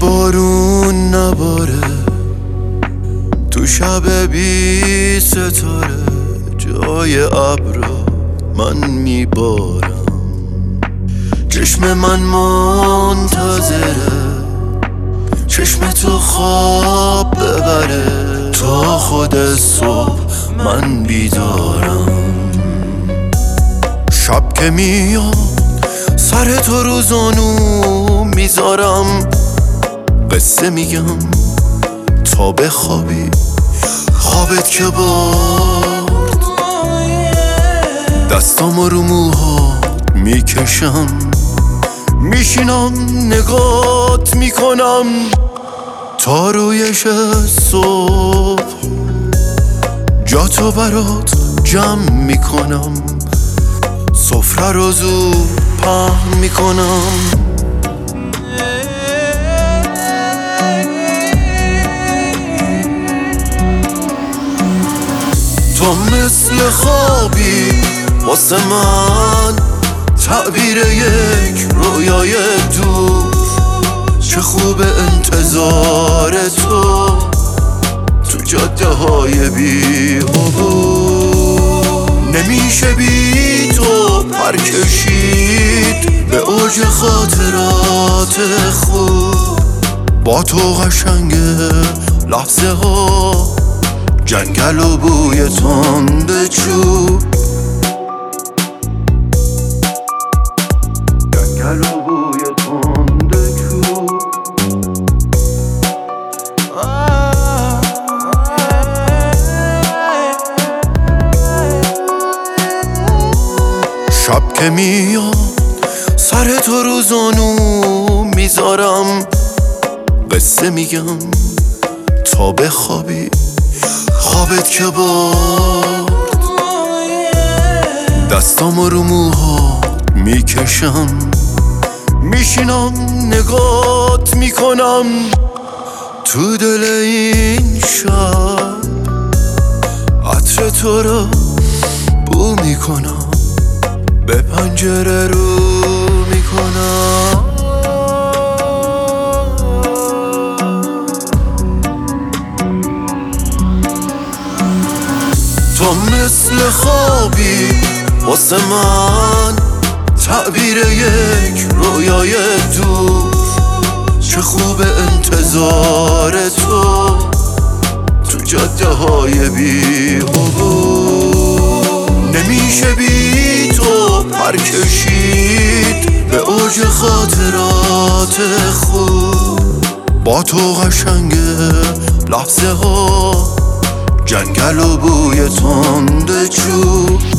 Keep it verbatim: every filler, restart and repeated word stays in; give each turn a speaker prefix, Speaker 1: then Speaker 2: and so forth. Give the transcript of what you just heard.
Speaker 1: بارون نباره تو شب بی ستاره، جای ابرا من میبارم. چشم من منتظره چشم تو خواب ببره، تا خود صبح من بیدارم. شب که میاد سر تو رو زانو میذارم، قصه میگم تا بخوابی خوابت که برد. دستامو رو موهات میکشم، میشینم نگات میکنم تا رویش صبح. جاتو برات جمع میکنم، سفره رو زود پهن میکنم. تو مثل خوابی واسه من، تعبیر یک رویای دور. چه خوب انتظار تو تو جاده های بی عبور. نمیشه بی تو پر کشید به اوج خاطرات خوب. با تو قشنگه لحظه ها، جنگل و بوی تند چوب. جنگل و بوی تند چوب. شب که میاد سر تو رو زانو میذارم، قصه میگم تا بخوابی خوابت که برد. دستامو رو موهات میکشم، میشینم نگات میکنم تو دل این شب. عطر تو رو بو میکنم، به پنجره رو میکنم. تو مثل خوابی واسه من، تعبیر یک رویای دور. چه خوب انتظار تو تو جاده های بی عبور. نمیشه بی تو پر کشید به اوج خاطرات خوب. با تو قشنگه لحظه ها، جنگل و بوی تند چوب.